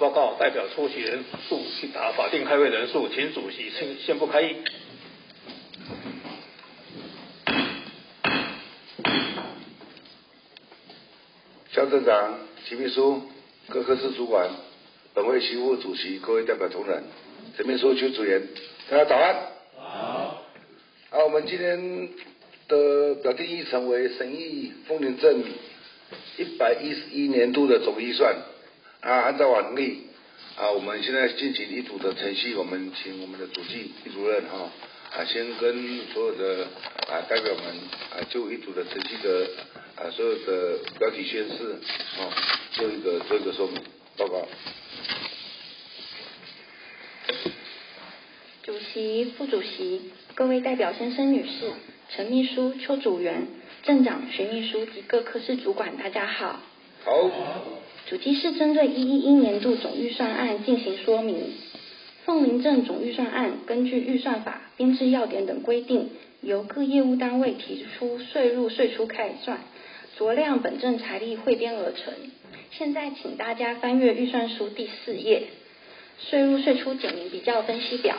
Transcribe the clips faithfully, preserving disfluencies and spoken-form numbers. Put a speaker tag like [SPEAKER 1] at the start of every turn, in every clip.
[SPEAKER 1] 报告，代表出席人数去达法定开会人数，请主席宣宣布开议。
[SPEAKER 2] 肖镇长、齐秘书、各科室主管、本会席副主席、各位代表同仁、陈秘书、邱主任，大家早安。
[SPEAKER 3] 好。
[SPEAKER 2] 好，我们今天的表定议程为审议丰林镇一百一十一年度的总预算啊，按照往例啊，我们现在进行一组的程序，我们请我们的主计易主任哈啊，先跟所有的啊代表们啊就一组的程序的啊所有的标题宣示啊做一个做一个说明报告。
[SPEAKER 4] 主席、副主席、各位代表先生、女士、陈秘书、邱主任、镇长、徐秘书及各科室主管，大家好。
[SPEAKER 2] 好。
[SPEAKER 4] 主机是针对一一一年度总预算案进行说明。凤林镇总预算案根据预算法、编制要点等规定，由各业务单位提出税入税出概算，酌量本镇财力汇编而成。现在请大家翻阅预算书第四页，税入税出简明比较分析表。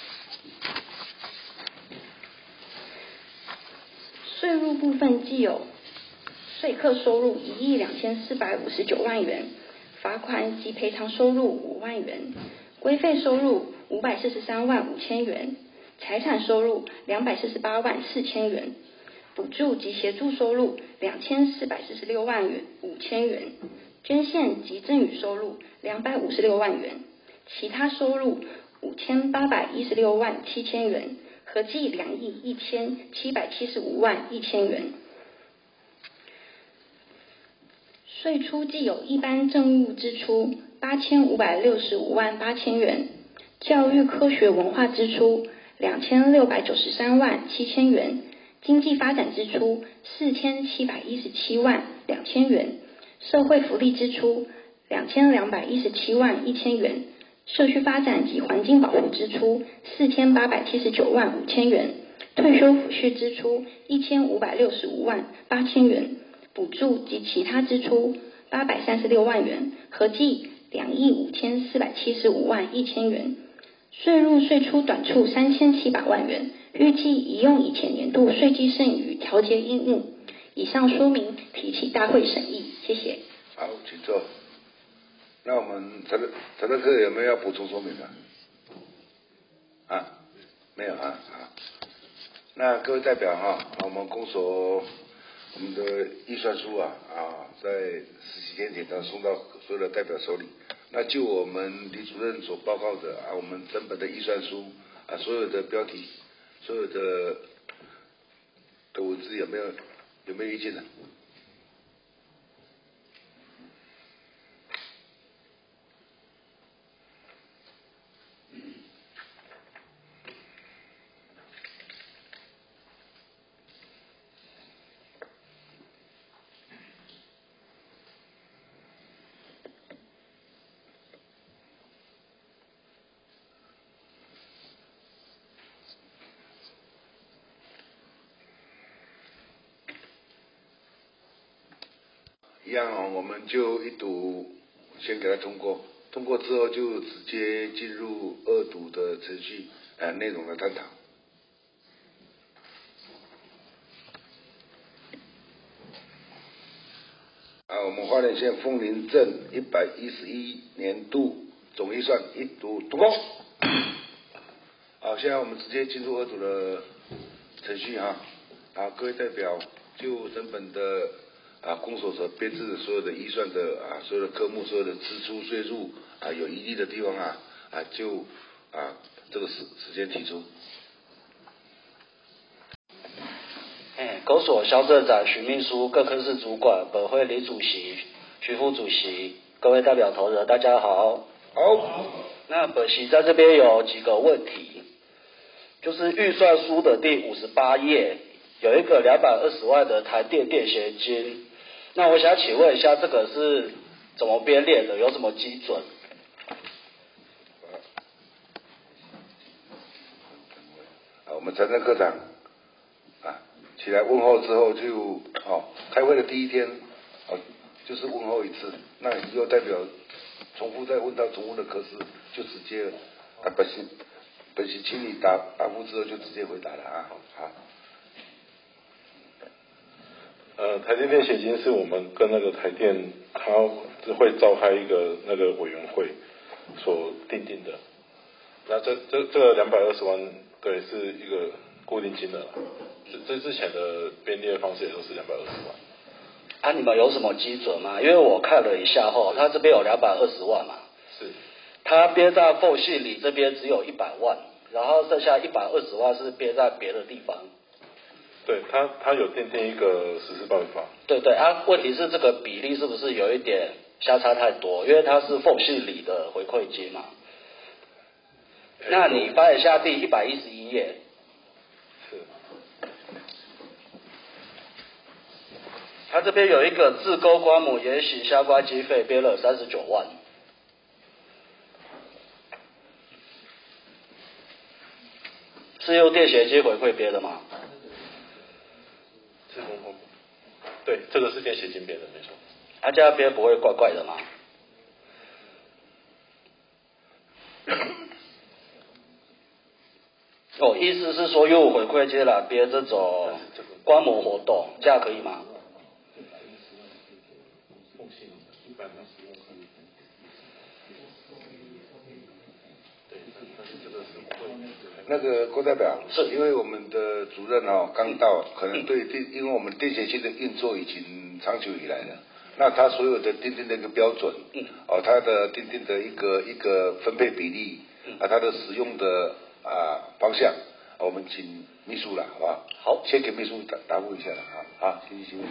[SPEAKER 4] 税入部分既有税课收入一亿两千四百五十九万元，罚款及赔偿收入五万元，规费收入五百四十三万五千元，财产收入两百四十八万四千元，补助及协助收入两千四百四十六万元五千元，捐献及赠与收入两百五十六万元，其他收入五千八百一十六万七千元，合计两亿一千七百七十五万一千元。税出既有一般政务支出八千五百六十五万八千元，教育科学文化支出两千六百九十三万七千元，经济发展支出四千七百一十七万两千元，社会福利支出两千两百一十七万一千元，社区发展及环境保护支出四千八百七十九万五千元，退休抚恤支出一千五百六十五万八千元，补助及其他支出八百三十六万元，合计两亿五千四百七十五万一千元。税入税出短处三千七百万元，预计已用以前年度税基剩余调节因应。以上说明提起大会审议，谢谢。
[SPEAKER 2] 好，请坐。那我们陈陈德科有没有要补充说明的？啊，没有啊，好。那各位代表哈，我们公所我们的预算书啊啊，在十几天前刚送到所有的代表手里。那就我们李主任所报告的啊，我们整本的预算书啊，所有的标题、所有的的文字有没有有没有意见呢？一样哦，我们就一读先给它通过，通过之后就直接进入二读的程序，呃，内容的探讨。啊，我们花莲县凤林镇一百一十一年度总预算一读通过。好，现在我们直接进入二读的程序哈。啊，各位代表就整本的啊，公所所编制的所有的预算的啊，所有的科目、所有的支出、税入啊，有疑义的地方啊啊，就啊这个时时间提出。
[SPEAKER 3] 哎，公所肖镇长、徐秘书、各科室主管、本会李主席、徐副主席、各位代表同仁，大家好。
[SPEAKER 2] 好。
[SPEAKER 3] 那本席在这边有几个问题，就是预算书的第五十八页有一个两百二十万的台电电协金。那我想请问一下，这个是怎么编列的？有什么基准？
[SPEAKER 2] 啊，我们陈正科长啊，起来问候之后就哦，开会的第一天哦，就是问候一次。那以后代表重复再问到重复的科室，就直接啊，本席本席请你答答复之后就直接回答了啊。好。
[SPEAKER 5] 呃，台电电协金是我们跟那个台电，它会召开一个那个委员会所定定的。那这这这个两百二十万，对，是一个固定金额。这这之前的编列方式也都是两百二十万。
[SPEAKER 3] 啊，你们有什么基准吗？因为我看了一下后，它这边有两百二十万嘛。
[SPEAKER 5] 是。
[SPEAKER 3] 它憋在缝隙里这边只有一百万，然后剩下一百二十万是憋在别的地方。
[SPEAKER 5] 对，它它有订定一个实施办法。
[SPEAKER 3] 对对啊，问题是这个比例是不是有一点相差太多？因为它是缝隙里的回馈金嘛。那你翻一下第一百一十一页。
[SPEAKER 5] 是。
[SPEAKER 3] 它这边有一个自钩观摩研习相关经费编了三十九万。是用电协机回馈编的吗？
[SPEAKER 5] 自工公布。对，这个是电协金编的，没错。
[SPEAKER 3] 啊，这样编不会怪怪的吗？哦，意思是说用回馈金来编这种观摩活动，这样可以吗？
[SPEAKER 2] 那个郭代表，
[SPEAKER 3] 是
[SPEAKER 2] 因为我们的主任哦刚到，可能对电，因为我们电协机的运作已经长久以来了，那他所有的定定的一个标准，
[SPEAKER 3] 嗯，
[SPEAKER 2] 哦，他的定定的一个一个分配比例，啊，他的使用的啊方向，我们请秘书了，好不好？
[SPEAKER 3] 好，
[SPEAKER 2] 先给秘书答答复一下了啊，好，谢谢谢谢。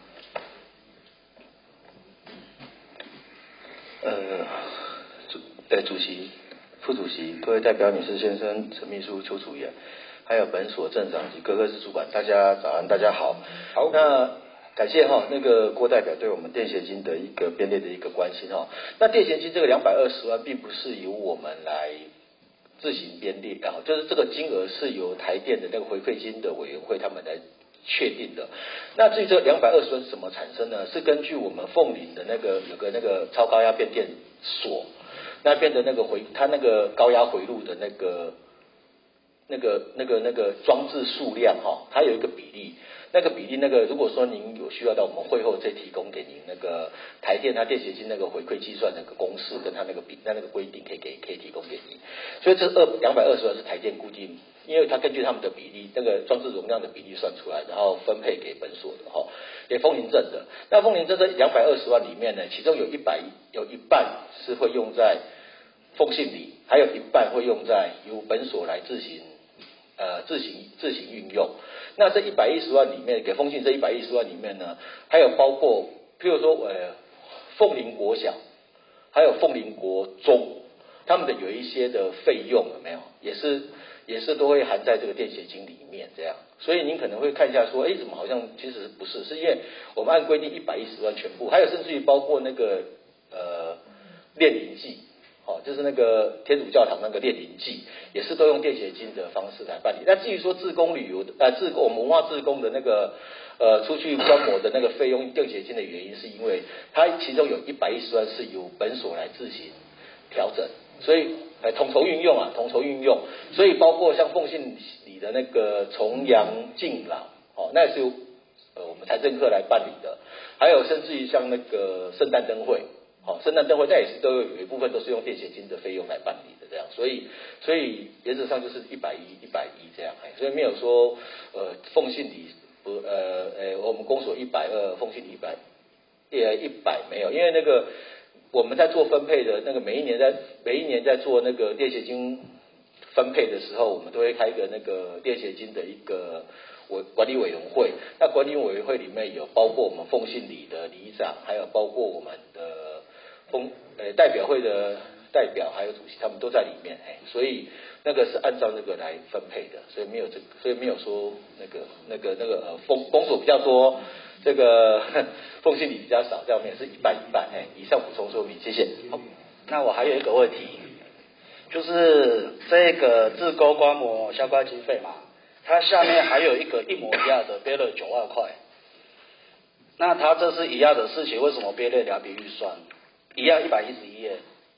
[SPEAKER 6] 呃，主呃主席。副主席、各位代表、女士、先生、陈秘书、邱主任，还有本所镇长及各科室主管，大家早安，大家好。
[SPEAKER 2] 好，
[SPEAKER 6] 那感谢哈那个郭代表对我们电协金的一个编列的一个关心哈。那电协金这个两百二十万，并不是由我们来自行编列啊，就是这个金额是由台电的那个回馈金的委员会他们来确定的。那至于这两百二十万是怎么产生呢？是根据我们凤林的那个有个那个超高压变电所。那边的那个回，它那个高压回路的那个、那个、那个、那个装置数量哈，它有一个比例，那个比例那个，如果说您有需要到，我们会后再提供给您那个台电它电协金那个回馈计算那个公式跟它那个比那那个规定，可以给可以提供给您。所以这二两百二十万是台电固定，因为它根据他们的比例，那个装置容量的比例算出来，然后分配给本所的哈，给丰林镇的。那丰林镇这两百二十万里面呢，其中有一百有一半是会用在奉信里，还有一半会用在由本所来自行呃自行自行运用。那这一百一十万里面，给丰信这一百一十万里面呢，还有包括譬如说呃凤林国小，还有凤林国中，他们的有一些的费用有没有，也是也是都会含在这个电协金里面这样。所以您可能会看一下说，哎，怎么好像其实不是，是因为我们按规定一百一十万全部，还有甚至于包括那个呃炼灵祭。哦，就是那个天主教堂那个炼灵祭，也是都用电协金的方式来办理。那至于说志工旅游的，呃，志工我们文化志工的那个呃出去观摩的那个费用电协金的原因，是因为它其中有一百一十万是由本所来自行调整，所以呃统筹运用啊，统筹运用，所以包括像奉信里的那个重阳敬老，哦，那也是由呃我们财政课来办理的，还有甚至于像那个圣诞灯会。好，圣诞灯会那也是都有有一部分都是用电协金的费用来办理的这样，所以所以原则上就是一百一一百一这样，所以没有说呃奉信里不呃呃我们公所一百二，奉信里一百呃一百没有，因为那个我们在做分配的那个每一年在每一年在做那个电协金分配的时候，我们都会开一个那个电协金的一个委管理委员会，那管理委员会里面有包括我们奉信里的里长，还有包括我们的丰呃代表会的代表还有主席，他们都在里面，哎，所以那个是按照那个来分配的，所以没有这个，所以没有说那个那个那个呃丰公所比较多，这个奉信里比较少，这样我们也是一半一半，哎，以上补充说明，谢谢。
[SPEAKER 3] 好，那我还有一个问题，就是这个自钩观摩相关经费嘛，它下面还有一个一模一样的编了九万块，那它这是一样的事情，为什么编列两笔预算？一样一百一十一页，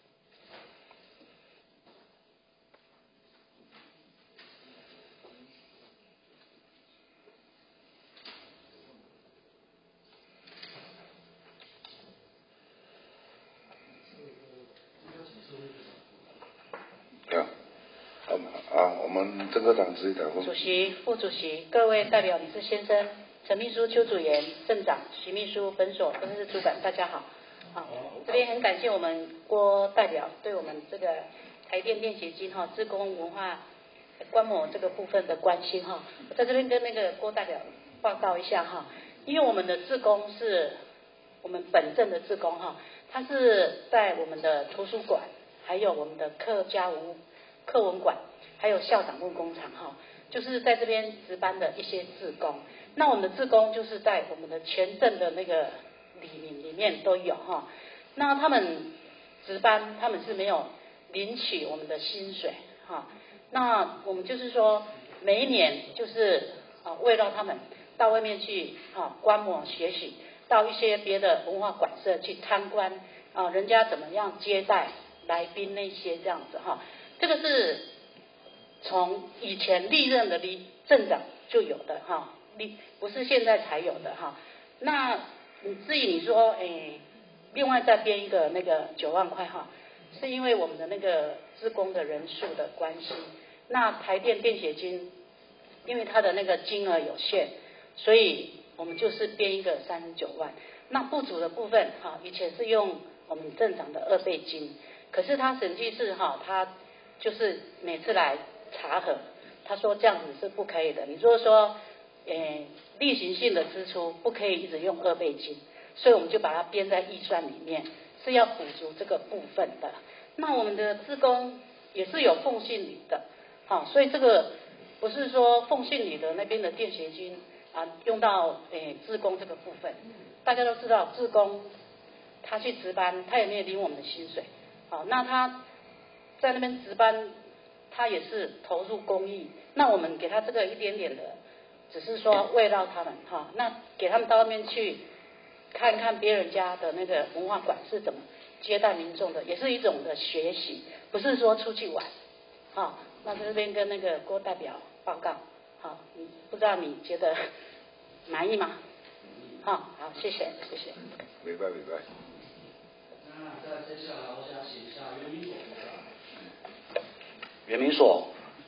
[SPEAKER 2] 好，我们郑科长直接答复。
[SPEAKER 7] 主席、副主席、各位代表、理事先生、陈秘书、邱组员、镇长、徐秘书、本所分室主管，大家好。好，这边很感谢我们郭代表对我们这个台电电协金哈志工文化观摩这个部分的关心哈。我在这边跟那个郭代表报告一下哈，因为我们的志工是我们本镇的志工哈，他是在我们的图书馆，还有我们的客家文物课文馆，还有校长木工厂哈，就是在这边值班的一些志工。那我们的志工就是在我们的全镇的那个里面里面都有哈。那他们值班，他们是没有领取我们的薪水哈。那我们就是说，每一年就是啊，为了他们到外面去啊观摩学习，到一些别的文化馆舍去参观啊，人家怎么样接待来宾那些这样子哈。这个是从以前历任的历镇长就有的哈，历不是现在才有的哈。那你至于你说，哎，另外再编一个那个九万块哈，是因为我们的那个志工的人数的关系。那台电电协金，因为它的那个金额有限，所以我们就是编一个三十九万。那不足的部分哈，以前是用我们镇长的二倍金，可是他审计室哈，他就是每次来查核，他说这样子是不可以的。你如果说，呃，例行性的支出不可以一直用二倍金，所以我们就把它编在预算里面，是要补足这个部分的。那我们的志工也是有奉信礼的，好，所以这个不是说奉信礼的那边的电协金啊用到诶志工这个部分。大家都知道，志工他去值班，他也没有领我们的薪水，好，那他在那边值班，他也是投入公益，那我们给他这个一点点的，只是说慰劳他们哈，那给他们到外面去看看别人家的那个文化馆是怎么接待民众的，也是一种的学习，不是说出去玩，好，那这边跟那个郭代表报告，好，不知道你觉得满意吗？好，好，谢谢，谢谢。
[SPEAKER 2] 明白，明白。
[SPEAKER 3] 那再接下来，我想请一下原民所部长。原民所，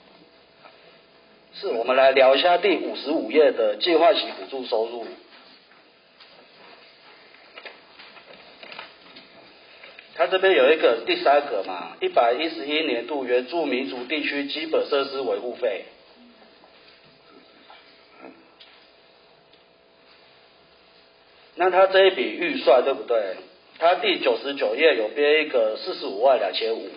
[SPEAKER 3] 是我们来聊一下第五十五页的计划型补助收入。它这边有一个第三个嘛，一百一十一年度原住民族地区基本设施维护费。那它这一笔预算对不对？它第九十九页有编一个四十五万两千五。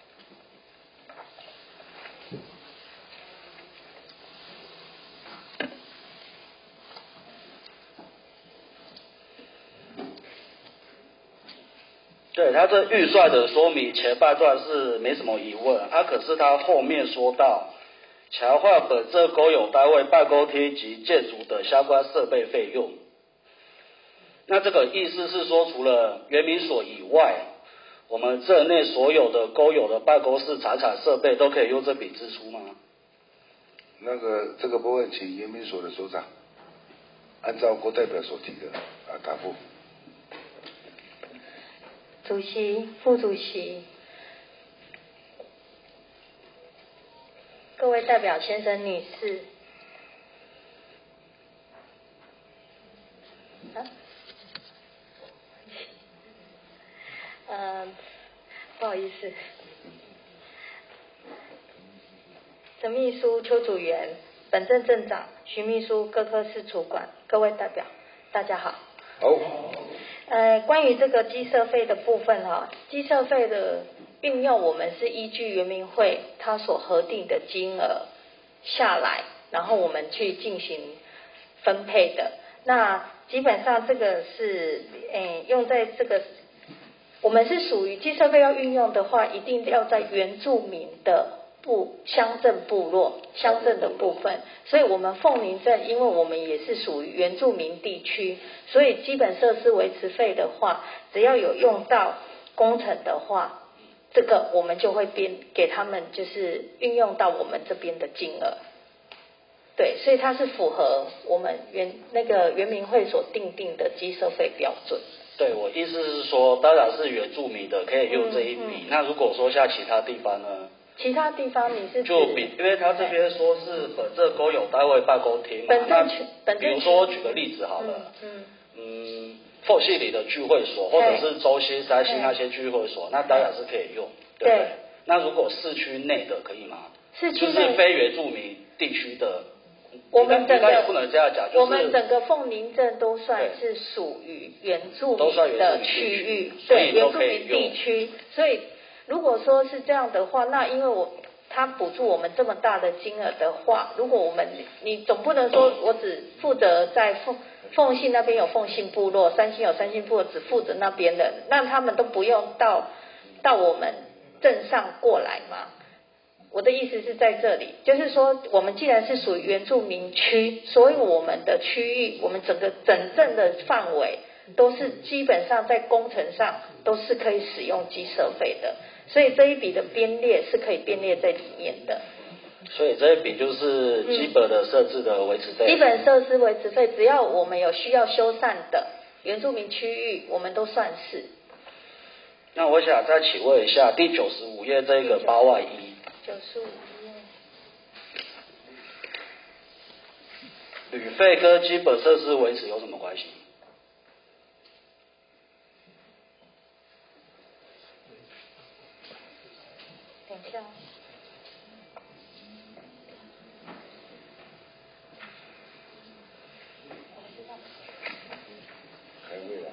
[SPEAKER 3] 对，它这预算的说明前半段是没什么疑问，啊，可是它后面说到强化本镇公有单位办公厅及建筑等相关设备费用。那这个意思是说，除了原民所以外，我们镇内所有的公有的办公室、财产设备都可以用这笔支出吗？
[SPEAKER 2] 那个这个部分，请原民所的所长按照郭代表所提的啊答复。
[SPEAKER 8] 主席、副主席、各位代表先生、女士，啊，呃，不好意思，陈秘书、邱组员、本镇镇长、徐秘书、各科室主管、各位代表，大家好。
[SPEAKER 2] 好。
[SPEAKER 8] 呃，关于这个基设费的部分哈，基设费的运用，我们是依据原民会它所核定的金额下来，然后我们去进行分配的。那基本上这个是，诶，用在这个，我们是属于基设费要运用的话，一定要在原住民的部乡镇部落乡镇的部分，所以我们凤林镇，因为我们也是属于原住民地区，所以基本设施维持费的话，只要有用到工程的话，这个我们就会编给他们，就是运用到我们这边的金额。对，所以它是符合我们原那个原民会所定定的基设费标准。
[SPEAKER 3] 对，我意思是说，当然是原住民的可以用这一笔。嗯嗯、那如果说像其他地方呢？
[SPEAKER 8] 其他地方你是指
[SPEAKER 3] 就比，因为他这边说是本镇公有单位办公厅嘛，
[SPEAKER 8] 本镇区，本镇
[SPEAKER 3] 比如说举个例子好了，
[SPEAKER 8] 嗯
[SPEAKER 3] 嗯，凤系里的聚会所，或者是中心、三星那些聚会所，那当然是可以用，对不对？那如果市区内的可以吗？
[SPEAKER 8] 市区内
[SPEAKER 3] 就是非原住民地区的，
[SPEAKER 8] 我们整个
[SPEAKER 3] 应该也不能这样讲，就是
[SPEAKER 8] 我们整个凤林镇都算是属于原住民的区域，对，原住民地区。所以如果说是这样的话，那因为我他补助我们这么大的金额的话，如果我们你总不能说我只负责在凤凤信那边有凤信部落，三星有三星部落，只负责那边的，那他们都不用到到我们镇上过来嘛。我的意思是在这里，就是说我们既然是属于原住民区，所以我们的区域，我们整个整镇的范围都是基本上在工程上都是可以使用基设费的，所以这一笔的编列是可以编列在里面的。
[SPEAKER 3] 所以这一笔就是基本的设置的维持费、嗯。
[SPEAKER 8] 基本设施维持费，只要我们有需要修缮的原住民区域，我们都算是。
[SPEAKER 3] 那我想再请问一下，第九十五页这个八万一。
[SPEAKER 8] 九十五页。
[SPEAKER 3] 旅费跟基本设施维持有什么关系？
[SPEAKER 8] 等一下。
[SPEAKER 2] 开会啦。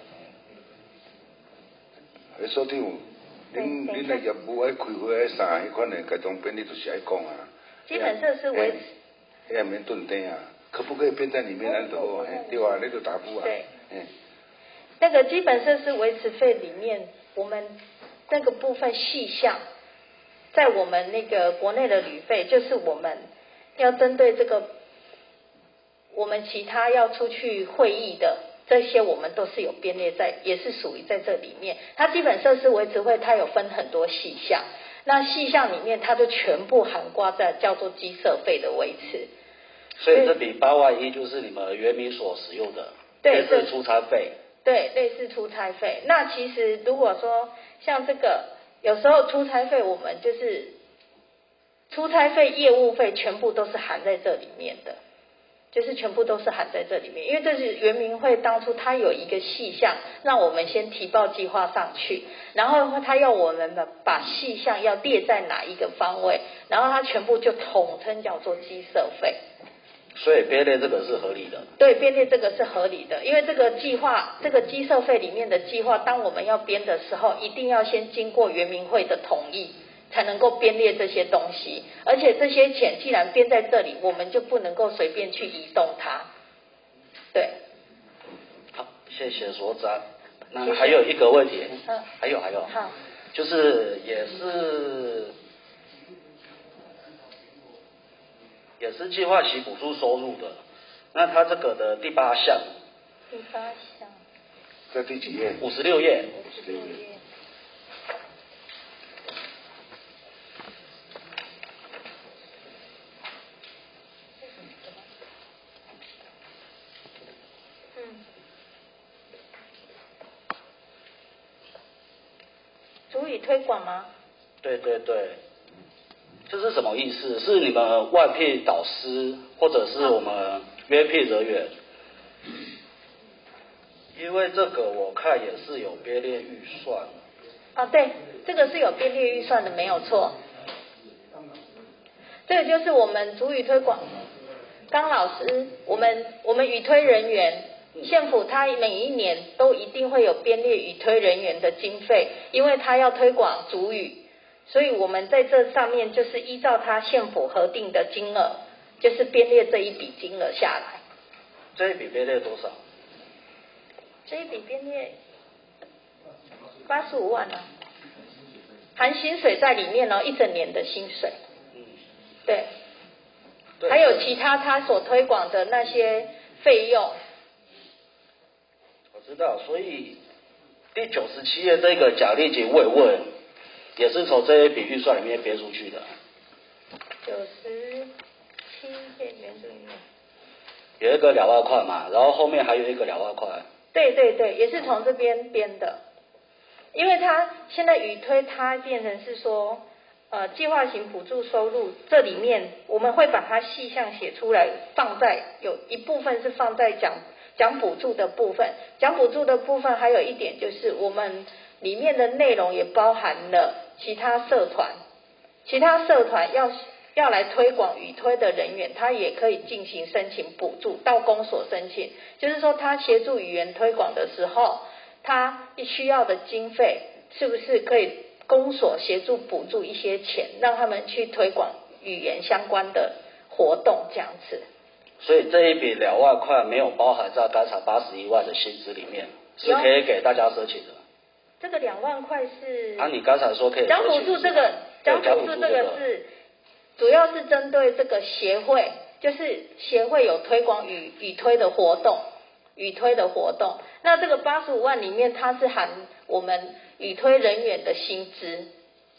[SPEAKER 2] 诶，所长，恁恁的业务爱开会爱啥迄款的改动编，你就是爱讲啊。
[SPEAKER 8] 基本设施维持。
[SPEAKER 2] 哎，免顿灯啊，可不可以编在里面？咱就好啊，对啊，你就答复啊。
[SPEAKER 8] 对。那个基本设施维持费里面，我们那个部分细项，在我们那个国内的旅费，就是我们要针对这个，我们其他要出去会议的。这些我们都是有编列在，也是属于在这里面。它基本设施维持费，它有分很多细项，那细项里面它就全部涵盖在叫做基设费的维持。
[SPEAKER 3] 所以这笔八万一就是你们原民所使用的，
[SPEAKER 8] 对，
[SPEAKER 3] 类似出差费。
[SPEAKER 8] 对，类似出差费。那其实如果说像这个，有时候出差费我们就是出差费、业务费全部都是含在这里面的。就是全部都是含在这里面，因为这是原民会当初他有一个细项，让我们先提报计划上去，然后他要我们把细项要列在哪一个方位，然后他全部就统称叫做基设费。
[SPEAKER 3] 所以编列这个是合理的。
[SPEAKER 8] 对，编列这个是合理的，因为这个计划，这个基设费里面的计划，当我们要编的时候，一定要先经过原民会的同意。才能够编列这些东西，而且这些钱既然编在这里，我们就不能够随便去移动它。对。
[SPEAKER 3] 好，谢谢所长。那还有一个问题，
[SPEAKER 8] 嗯，
[SPEAKER 3] 还有还有，
[SPEAKER 8] 好，
[SPEAKER 3] 就是也是也是计划期补助收入的，那它这个的第八项。
[SPEAKER 8] 第八项。
[SPEAKER 2] 在第几页？
[SPEAKER 3] 五十六页。
[SPEAKER 8] 五十六页。族语推广吗？
[SPEAKER 3] 对对对，这是什么意思？是你们外聘导师，或者是我们约聘人员？因为这个我看也是有编列预算。
[SPEAKER 8] 啊，对，这个是有编列预算的，没有错。这个就是我们族语推广，刚老师，我们我们语推人员。县府它每一年都一定会有编列语推人员的经费，因为它要推广族语，所以我们在这上面就是依照它县府核定的金额，就是编列这一笔金额下来。
[SPEAKER 3] 这一笔编列多少？
[SPEAKER 8] 这一笔编列八十五万啊，含薪水在里面哦，一整年的薪水。
[SPEAKER 3] 嗯，
[SPEAKER 8] 对。对，还有其他他所推广的那些费用。
[SPEAKER 3] 知道，所以第九十七页这个奖励金慰问，也是从这一笔预算里面编出去的。
[SPEAKER 8] 九十七页原住民
[SPEAKER 3] 有一个两万块嘛，然后后面还有一个两万块。
[SPEAKER 8] 对对对，也是从这边编的，因为他现在语推它变成是说， 呃计划型补助收入，这里面我们会把它细项写出来，放在有一部分是放在讲讲补助的部分，讲补助的部分还有一点就是我们里面的内容也包含了其他社团，其他社团要要来推广语推的人员，他也可以进行申请补助，到公所申请，就是说他协助语言推广的时候，他需要的经费是不是可以公所协助补助一些钱，让他们去推广语言相关的活动这样子。
[SPEAKER 3] 所以这一笔两万块没有包含在刚才八十一万的薪资里面，是可以给大家申请的。
[SPEAKER 8] 这个两万块是
[SPEAKER 3] 啊，你刚才说可以
[SPEAKER 8] 讲补助，这个讲补助这个是主要是针对这个协会，就是协会有推广语语推的活动，语推的活动。那这个八十五万里面，它是含我们语推人员的薪资。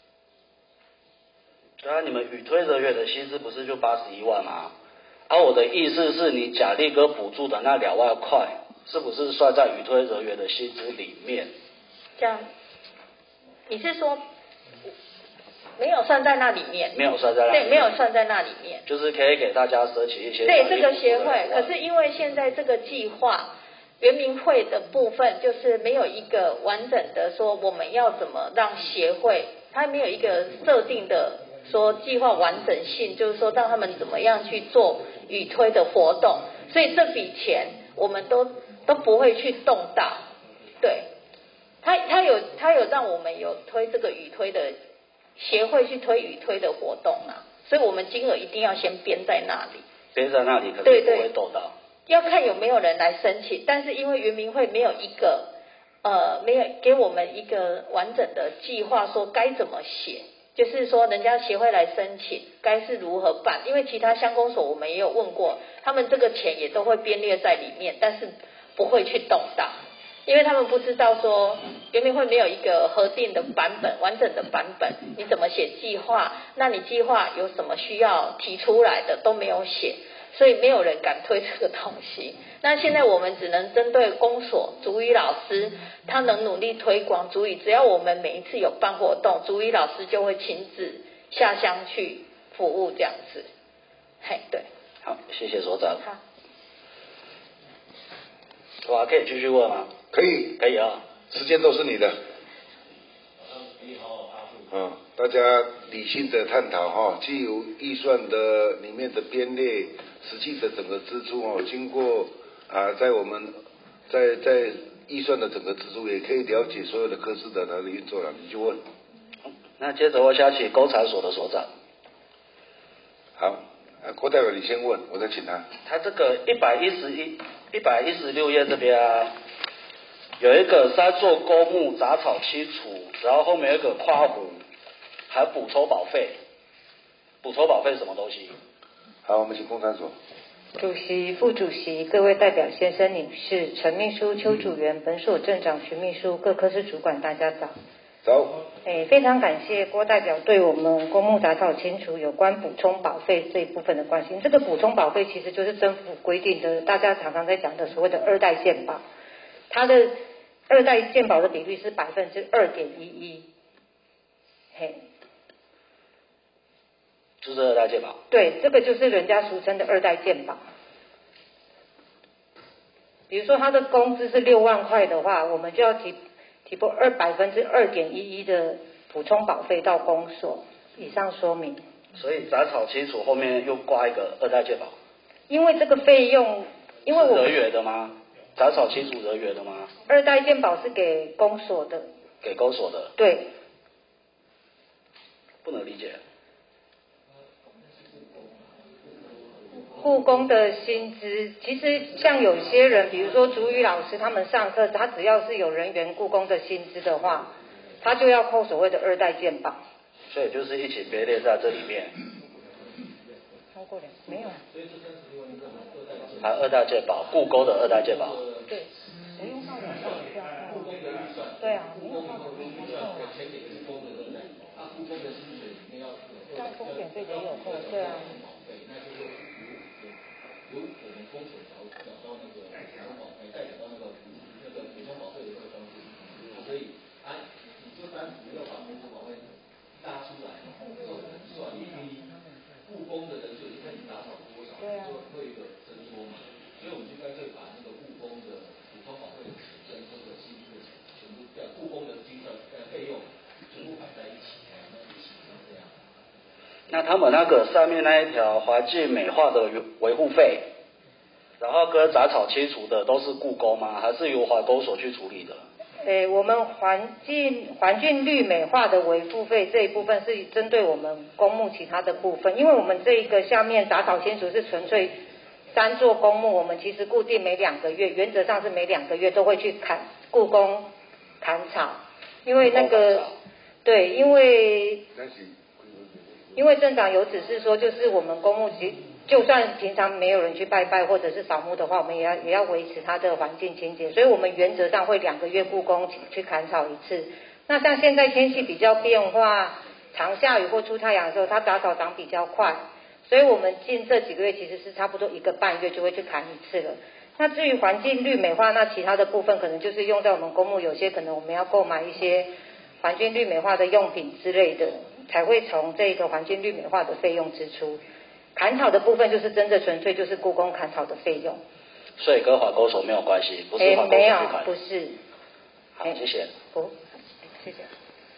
[SPEAKER 3] 对啊，你们语推人员的薪资不是就八十一万吗？而、啊、我的意思是你奖励哥补助的那两万块，是不是算在语推人员的薪资里面？
[SPEAKER 8] 这样，你是说没有算在那里面？
[SPEAKER 3] 没有算在那里面。
[SPEAKER 8] 对，没有算在那里面。
[SPEAKER 3] 就是可以给大家申请一些。
[SPEAKER 8] 对这个协会，可是因为现在这个计划，原民会的部分就是没有一个完整的说我们要怎么让协会，它没有一个设定的说计划完整性，就是说让他们怎么样去做语推的活动，所以这笔钱我们都都不会去动到。对，他他有他有让我们有推这个语推的协会去推语推的活动啊，所以我们金额一定要先编在那里，
[SPEAKER 3] 编在那里可能不会动到。
[SPEAKER 8] 要看有没有人来申请，但是因为原民会没有一个呃没有给我们一个完整的计划，说该怎么写，就是说人家协会来申请该是如何办，因为其他乡公所我们也有问过，他们这个钱也都会编列在里面，但是不会去动到，因为他们不知道说原民会没有一个核定的版本，完整的版本，你怎么写计划，那你计划有什么需要提出来的都没有写，所以没有人敢推这个东西。那现在我们只能针对公所族语老师，他能努力推广族语，只要我们每一次有办活动，族语老师就会亲自下乡去服务这样子。嘿，对。
[SPEAKER 3] 好，谢谢所长。
[SPEAKER 8] 好。
[SPEAKER 3] 我还可以继续问吗？
[SPEAKER 2] 可以，
[SPEAKER 3] 可以啊，
[SPEAKER 2] 时间都是你的。嗯，大家理性的探讨哈，既有预算的里面的编列，实际的整个支出哦，经过啊，在我们在在预算的整个支出，也可以了解所有的科室的它的运作了，你就问。
[SPEAKER 3] 那接着我想请工产所的所长。
[SPEAKER 2] 好，啊，郭代表你先问，我再请他。
[SPEAKER 3] 他这个一百一十一、一百一十六页这边啊，有一个三座公墓杂草清除，然后后面有一个夸弧，还补充保费。补充保费是什么东西？
[SPEAKER 2] 好，我们请工产所。
[SPEAKER 9] 主席、副主席、各位代表先生、女士、陈秘书、邱主任、本所镇长、徐秘书、各科室主管，大家早。
[SPEAKER 2] 早。
[SPEAKER 9] 诶，非常感谢郭代表对我们公墓杂草清除有关补充保费这一部分的关心。这个补充保费其实就是政府规定的，大家常常在讲的所谓的二代健保，它的二代健保的比率是百分之二点一一。嘿。
[SPEAKER 3] 就是二代健保。
[SPEAKER 9] 对，这个就是人家俗称的二代健保。比如说他的工资是六万块的话，我们就要提提拨二百分之二点一一的补充保费到公所。以上说明。
[SPEAKER 3] 所以杂草清除后面又挂一个二代健保。
[SPEAKER 9] 因为这个费用，因为我
[SPEAKER 3] 是人员的吗？杂草清除人员的吗？
[SPEAKER 9] 二代健保是给公所的。
[SPEAKER 3] 给公所的。
[SPEAKER 9] 对。
[SPEAKER 3] 不能理解。
[SPEAKER 9] 雇工的薪资，其实像有些人，比如说族语老师，他们上课，他只要是有人员雇工的薪资的话，他就要扣所谓的二代健保。
[SPEAKER 3] 所以就是一起编列在这里面。
[SPEAKER 9] 超过两没有。
[SPEAKER 3] 还二代健保，雇工的二代健保。
[SPEAKER 9] 对，不用到两万就要扣。对啊，没有到两万扣。像风险费也有扣，对啊。由我们公所缴缴到那个补充保费，再缴到那个那个补充保费的这个方式，所以啊，你就单独要把补充保费拉出来，做
[SPEAKER 3] 那他们那个上面那一条环境美化的维护费，然后跟杂草清除的都是故宫吗？还是由环工所去处理的？
[SPEAKER 9] 诶，我们环境环境绿美化的维护费这一部分是针对我们公墓其他的部分，因为我们这一个下面杂草清除是纯粹三座公墓，我们其实固定每两个月，原则上是每两个月都会去砍故宫砍草，因为那个对，因为因为镇长有指示说，就是我们公墓其就算平常没有人去拜拜或者是扫墓的话，我们也要也要维持它的环境清洁，所以我们原则上会两个月故宫去砍草一次。那像现在天气比较变化，常下雨或出太阳的时候，它杂草长比较快，所以我们近这几个月其实是差不多一个半月就会去砍一次了。那至于环境绿美化，那其他的部分可能就是用在我们公墓，有些可能我们要购买一些环境绿美化的用品之类的，才会从这个环境绿美化的费用支出。砍草的部分就是真的纯粹就是故宫砍草的费用，
[SPEAKER 3] 所以跟环工所没有关系，不是环工所
[SPEAKER 9] 没有，
[SPEAKER 3] 去砍。
[SPEAKER 9] 不是。
[SPEAKER 3] 好，谢谢。
[SPEAKER 9] 不，谢谢。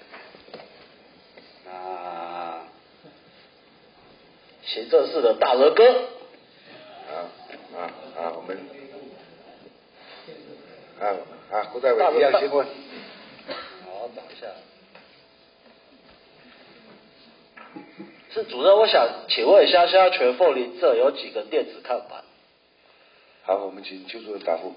[SPEAKER 3] 那行政室的大鹅哥。
[SPEAKER 2] 啊啊啊，我们啊啊，郭代伟一样先问。
[SPEAKER 3] 好，等一下。是主任，我想请问一下，现在全凤林这有几个电子看板？
[SPEAKER 2] 好，我们请邱主任答复。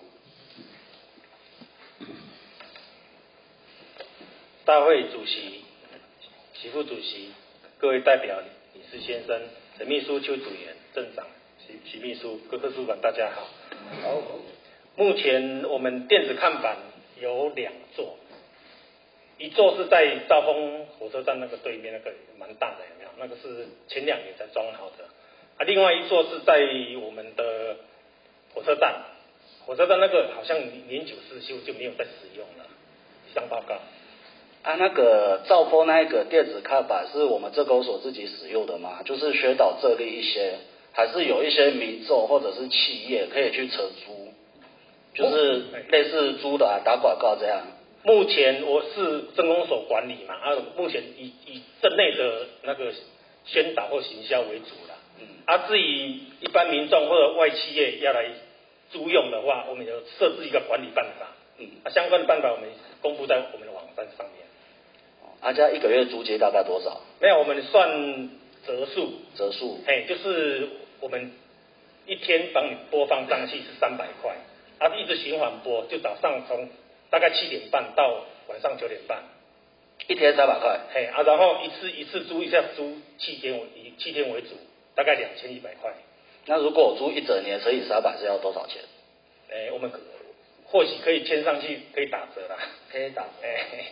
[SPEAKER 1] 大会主席、齐副主席、各位代表、理事先生、陈秘书邱主任、镇长、徐徐秘书、各科主管，大家好。好，目前我们电子看板有两座。一座是在兆丰火车站那个对面，那个蛮大的，有没有？那个是前两年才装好的。啊，另外一座是在我们的火车站，火车站那个好像年久失修，就没有再使用了。以上报告。
[SPEAKER 3] 啊，那个兆丰那一个电子看板是我们镇公所自己使用的吗？就是宣导这类一些，还是有一些民众或者是企业可以去承租，就是类似租的啊，打广告这样。
[SPEAKER 1] 目前我是镇公所管理嘛，啊，目前以以镇内的那个宣导或行销为主啦。嗯。啊，至于一般民众或者外企业要来租用的话，我们有设置一个管理办法。嗯。啊，相关的办法我们公布在我们的网站上面。
[SPEAKER 3] 啊，这样一个月租金大概多少？
[SPEAKER 1] 没有，我们算折数。
[SPEAKER 3] 折数。
[SPEAKER 1] 哎，就是我们一天帮你播放上去是三百块，啊，一直循环播，就早上从大概七点半到晚上九点半，
[SPEAKER 3] 一天三百块。
[SPEAKER 1] 嘿啊，然后一次一次租一下租七天为以七天为主，大概两千一百块。
[SPEAKER 3] 那如果我租一整年乘以三百是要多少钱？
[SPEAKER 1] 哎，我们或许可以签上去，可以打折啦。
[SPEAKER 3] 可以打折。
[SPEAKER 1] 哎。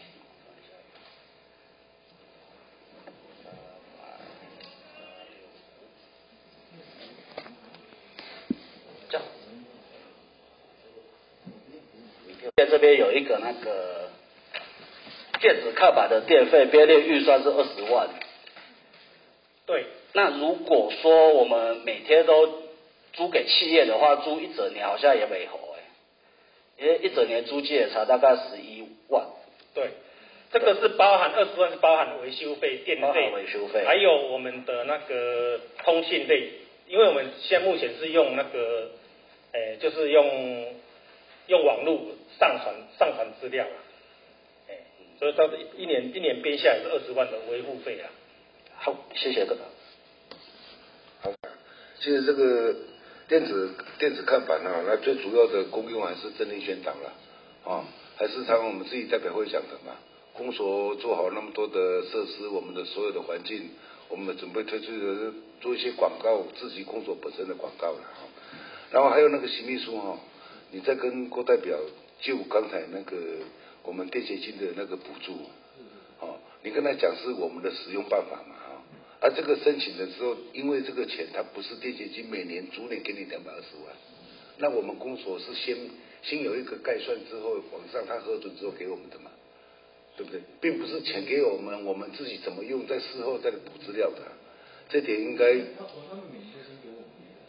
[SPEAKER 3] 在这边有一个那个电子看板的电费编列预算是二十万。
[SPEAKER 1] 对。
[SPEAKER 3] 那如果说我们每天都租给企业的话，租一整年好像也没好哎，因为一整年租金也才大概十一万。
[SPEAKER 1] 对，这个是包含二十万是包含维修费、电费、
[SPEAKER 3] 维修费，
[SPEAKER 1] 还有我们的那个通信费，因为我们现在目前是用那个，诶、欸，就是用用网络上传上传资料啦，哎、欸，所以到一年一年编下来是二十万的维护费啦。
[SPEAKER 3] 好，谢谢各位。
[SPEAKER 2] 好，其实这个电子电子看板啊，那最主要的功用还是政令宣导啦，啊，还是常我们自己代表会讲的嘛。公所做好那么多的设施，我们的所有的环境，我们准备推出的做一些广告，自己公所本身的广告了哈。然后还有那个徐秘书哈，你在跟郭代表就刚才那个我们电协金的那个补助，哦，你跟他讲是我们的使用办法嘛哈。而这个申请的时候，因为这个钱它不是电协金每年逐年给你两百二十万，那我们公所是先先有一个概算之后，往上他核准之后给我们的嘛。对不对？并不是钱给我们，我们自己怎么用，在事后再补资料的，这点应该。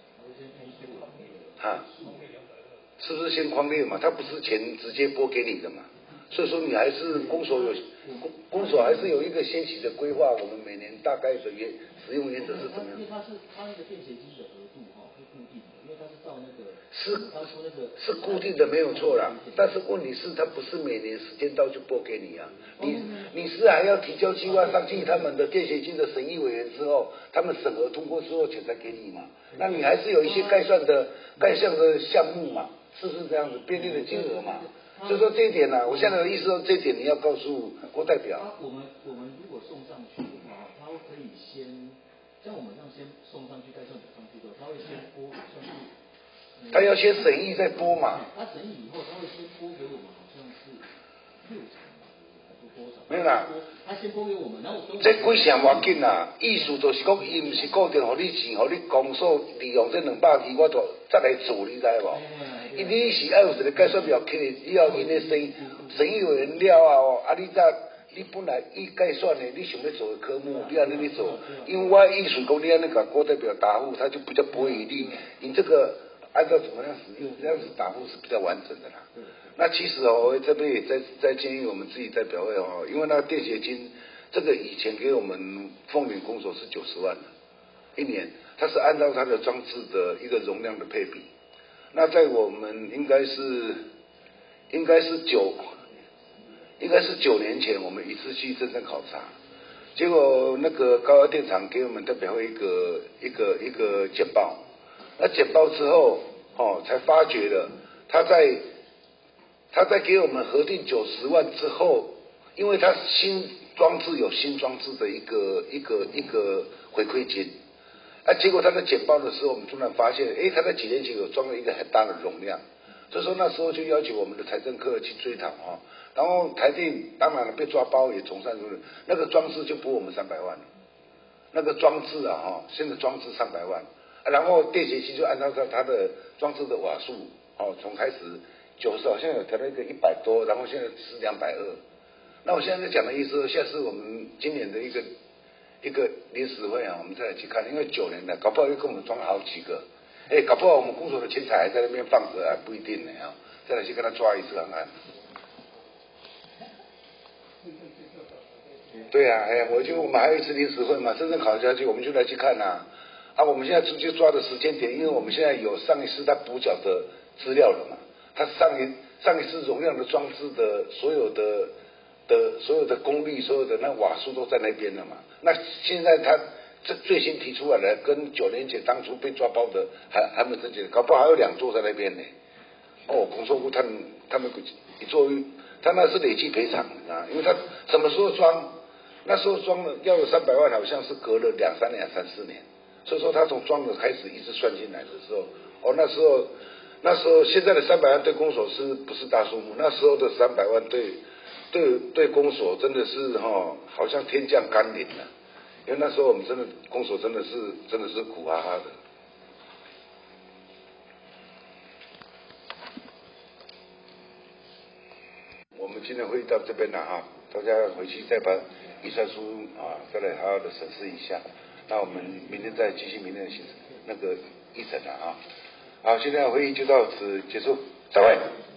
[SPEAKER 2] 啊，是不是先匡列嘛？他不是钱直接拨给你的嘛？ 所以说你还是公所有公公所还是有一个先期的规划，我们每年大概的原使用原则是怎么样？
[SPEAKER 10] 因为它是它那个电协金的额度哈是固定的，因为它是照那个
[SPEAKER 2] 是
[SPEAKER 10] 当初那个
[SPEAKER 2] 是固定的没有错啦，但是问题是它不是每年时间到就拨给你啊，你你是还要提交计划上去他们的电协金的审议委员之后，他们审核通过之后钱才给你嘛，那你还是有一些概算的概算的项目嘛，是不是这样子编列的金额嘛？所以说这一点呢、啊，我现在的意思说这一点你要告诉郭代表。
[SPEAKER 10] 我们我们如果送上去的话，他可以先像我们这样先送上去，再送上去的，他会先拨算是。
[SPEAKER 2] 他要先审议再拨嘛。
[SPEAKER 10] 他审议以后，他会先拨给我们，好像是六成还是多少？
[SPEAKER 2] 没有啦。
[SPEAKER 10] 他先拨给我们，然后
[SPEAKER 2] 这几项要紧啦，意思就是讲，伊唔是固定互你钱，互你公所利用这两百支，我就再来做，你知无？伊你是要有一个计算表，去以后因的审审议委员了后，啊你再你本来伊计算的，你想要做的科目，你安尼去做，因为我意思讲，你安尼甲郭代表答复，他就比较不会你你这个按照怎么样使用，这样子答复是比较完整的啦。那其实哦，我这边也在在建议我们自己代表会哦，因为那个电协金，这个以前给我们凤林公所是九十万的一年，它是按照它的装置的一个容量的配比。那在我们应该是应该是九应该是九年前，我们一次去真正考察，结果那个高压电厂给我们代表会一个一个一个简报，那简报之后哦，才发觉了他在他在给我们核定九十万之后，因为他新装置有新装置的一个一个一个回馈金。啊，结果他在简报的时候，我们突然发现，诶，他在几年前有装了一个很大的容量，所以说那时候就要求我们的财政科去追讨哈，然后台电当然了被抓包也从善如流，那个装置就补我们三百万，那个装置啊哈，现在装置三百万，啊、然后电协机就按照它它的装置的瓦数，哦，从开始九十好像有调到一个一百多，然后现在是两百二，那我现在在讲的意思，现在是我们今年的一个。一个临时会啊，我们再来去看，因为九年了，搞不好又跟我们装了好几个，哎，搞不好我们公所的钱财还在那边放着，还不一定呢啊，再来去跟他抓一次看看。对啊，哎呀，我就我们还有一次临时会嘛，真正考下去，我们就来去看呐、啊。啊，我们现在直接抓的时间点，因为我们现在有上一次他补缴的资料了嘛，他上一上一次容量的装置的所有的。的所有的功率，所有的那瓦数都在那边了嘛。那现在他这最新提出来的，跟九年前当初被抓包的还还没有增减，搞不好还有两座在那边呢。哦，工作部他们他们一座，他那是累计赔偿啊，因为他什么时候装，那时候装了要有三百万，好像是隔了两三年、三四年，所以说他从装的开始一直算进来的时候，哦，那时候那时候现在的三百万对公所是不是大数目？那时候的三百万对。对对，公所真的是哈、哦，好像天降甘霖了，因为那时候我们真的公所真的是真的是苦哈哈的。我们今天会议到这边了哈，大家回去再把预算书啊再来好好的审视一下，那我们明天再继续明天的行那个议程了啊。好，现在会议就到此结束，再会。